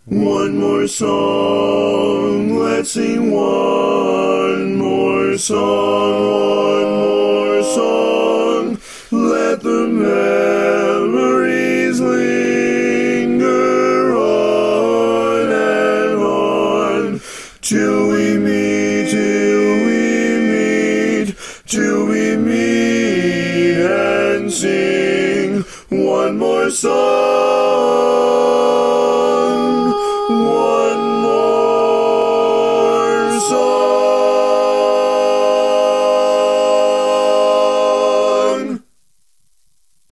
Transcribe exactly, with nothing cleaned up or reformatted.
One more song, let's sing one more song, one more song. Let the memories linger on and on, till we meet, till we meet, till we meet and sing one more song.